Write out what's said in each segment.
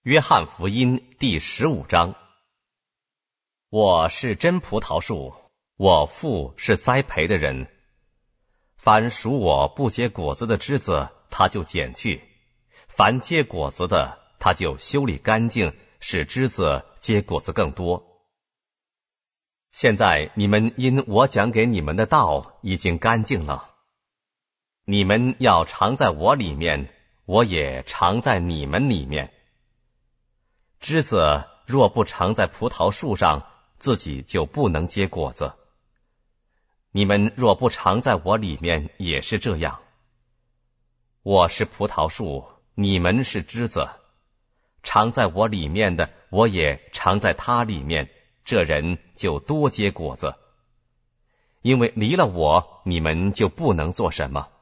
约翰福音第15章。我是真葡萄树，我父是栽培的人。凡属我不结果子的枝子，他就剪去；凡结果子的，他就修理干净，使枝子结果子更多。现在你们因我讲给你们的道已经干净了。你们要常在我里面，我也常在你们里面。枝子若不常在葡萄树上，自己就不能结果子。你们若不常在我里面，也是这样。我是葡萄树，你们是枝子。常在我里面的，我也常在他里面，这人就多结果子。因为离了我，你们就不能做什么。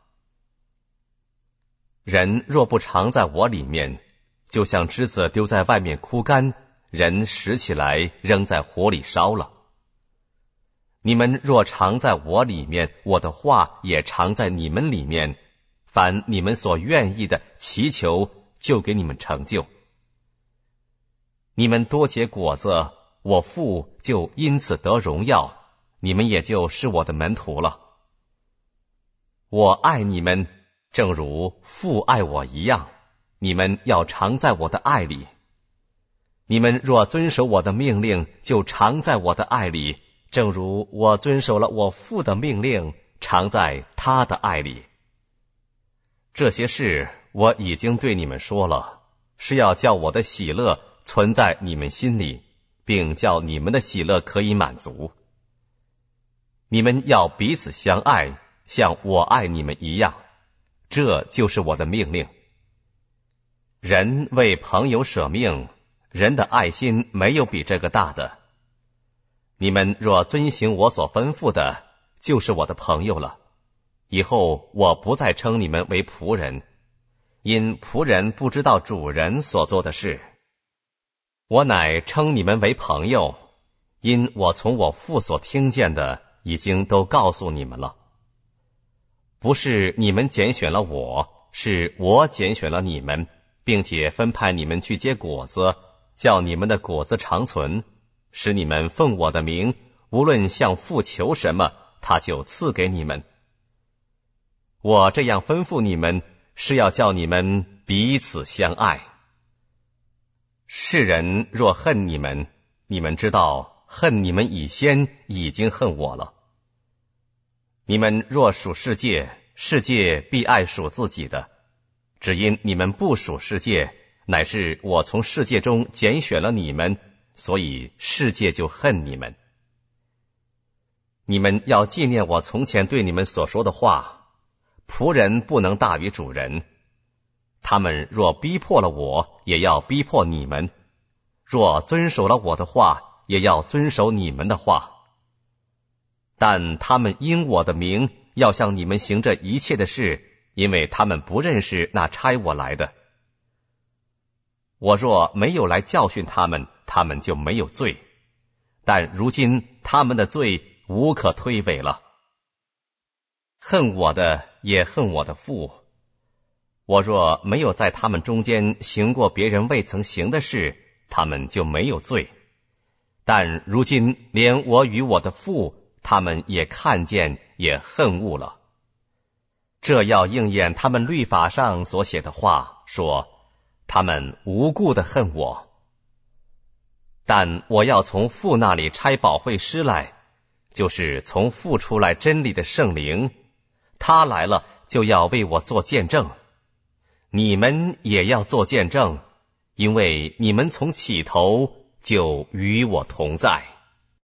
人若不常在我里面，就像枝子丢在外面枯干，人拾起来扔在火里烧了。你们若常在我里面，我的话也常在你们里面，凡你们所愿意的祈求，就给你们成就。你们多结果子，我父就因此得荣耀，你们也就是我的门徒了。我爱你们，正如父爱我一样，你们要常在我的爱里。你们若遵守我的命令，就常在我的爱里，正如我遵守了我父的命令，常在他的爱里。这些事我已经对你们说了，是要叫我的喜乐存在你们心里，并叫你们的喜乐可以满足。你们要彼此相爱，像我爱你们一样，这就是我的命令。人为朋友舍命，人的爱心没有比这个大的。你们若遵行我所吩咐的，就是我的朋友了。以后我不再称你们为仆人，因仆人不知道主人所做的事。我乃称你们为朋友，因我从我父所听见的，已经都告诉你们了。不是你们拣选了我，是我拣选了你们，并且分派你们去结果子，叫你们的果子长存，使你们奉我的名，无论向父求什么，他就赐给你们。我这样吩咐你们，是要叫你们彼此相爱。世人若恨你们，你们知道恨你们以先已经恨我了。你们若属世界，世界必爱属自己的。只因你们不属世界，乃是我从世界中拣选了你们，所以世界就恨你们。你们要纪念我从前对你们所说的话，仆人不能大于主人。他们若逼迫了我，也要逼迫你们；若遵守了我的话，也要遵守你们的话。但他们因我的名要向你们行这一切的事，因为他们不认识那差我来的。我若没有来教训他们，他们就没有罪；但如今他们的罪无可推诿了。恨我的也恨我的父。我若没有在他们中间行过别人未曾行的事，他们就没有罪。但如今连我与我的父，他们也看见，也恨恶了。这要应验他们律法上所写的话，说他们无故的恨我。但我要从父那里差保惠师来，就是从父出来真理的圣灵，他来了就要为我做见证。你们也要做见证，因为你们从起头就与我同在。